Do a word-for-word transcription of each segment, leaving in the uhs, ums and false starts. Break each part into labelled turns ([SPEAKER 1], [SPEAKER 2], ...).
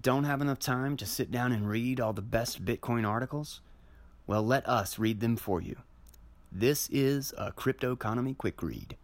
[SPEAKER 1] Don't have enough time to sit down and read all the best Bitcoin articles? Well, let us read them for you. This is a Crypto Economy Quick Read.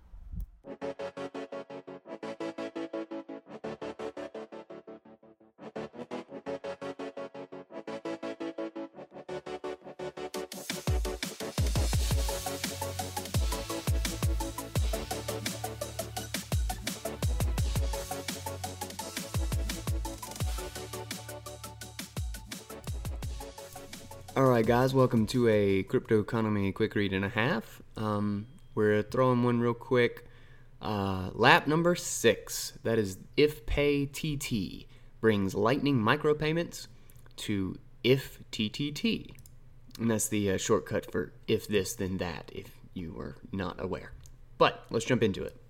[SPEAKER 2] Alright guys, welcome to a Crypto Economy Quick Read and a half. Um, we're throwing one real quick. Uh, lap number six, that is IfPayTT, brings Lightning micropayments to IfTTT. And that's the uh, shortcut for if this then that, if you were not aware. But let's jump into it.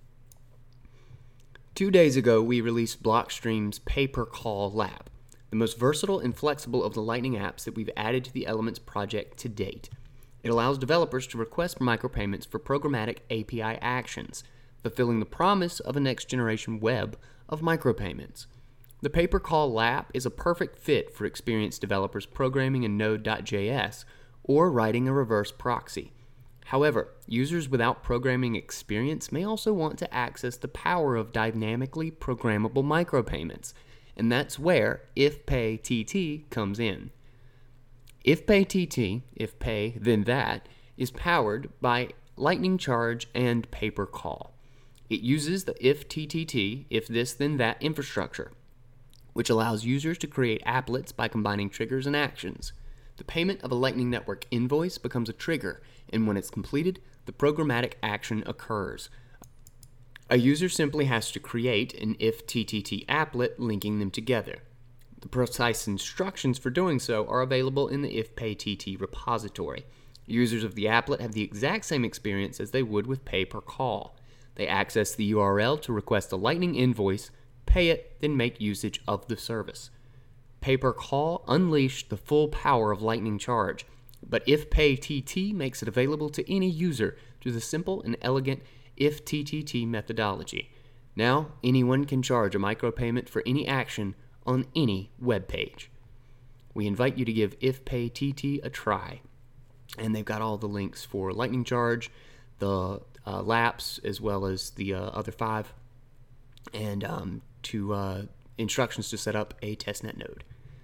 [SPEAKER 2] Two days ago, we released Blockstream's pay-per-call lap, the most versatile and flexible of the Lightning apps that we've added to the Elements project to date. It allows developers to request micropayments for programmatic A P I actions, fulfilling the promise of a next-generation web of micropayments. The pay-per-call lap is a perfect fit for experienced developers programming in Node dot J S or writing a reverse proxy. However, users without programming experience may also want to access the power of dynamically programmable micropayments, and that's where IfPayTT comes in. IfPayTT, if pay then that, is powered by Lightning Charge and pay-per-call. It uses the IfTTT, if this then that infrastructure, which allows users to create applets by combining triggers and actions. The payment of a Lightning Network invoice becomes a trigger, and when it's completed, the programmatic action occurs. A user simply has to create an IfTTT applet linking them together. The precise instructions for doing so are available in the IfPayTT repository. Users of the applet have the exact same experience as they would with pay-per-call. They access the U R L to request a Lightning invoice, pay it, then make usage of the service. Pay-per-call unleashed the full power of Lightning Charge, but IfPayTT makes it available to any user through the simple and elegant IfTTT methodology. Now, anyone can charge a micropayment for any action on any web page. We invite you to give IfPayTT a try. And they've got all the links for Lightning Charge, the uh, laps, as well as the uh, other five, and um, to uh, instructions to set up a testnet node.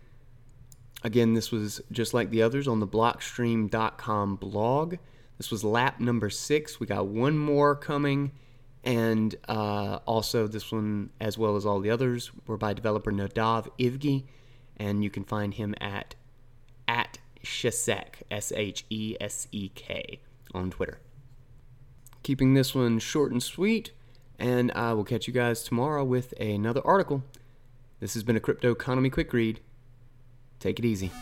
[SPEAKER 2] Again, this was just like the others on the Blockstream dot com blog. This was lap number six. We got one more coming, and uh, also this one, as well as all the others, were by developer Nadav Ivgi, and you can find him at at Shesek, S H E S E K, on Twitter. Keeping this one short and sweet, and I will catch you guys tomorrow with another article. This has been a Crypto Economy Quick Read. Take it easy.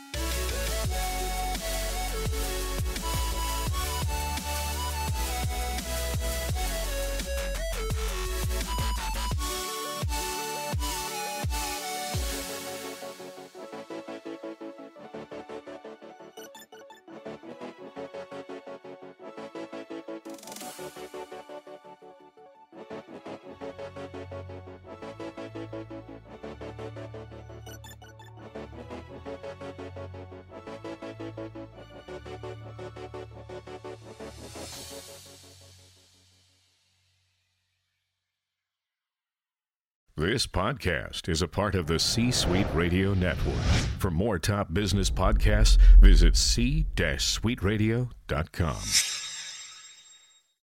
[SPEAKER 3] This podcast is a part of the C-Suite Radio Network. For more top business podcasts, visit c suite radio dot com.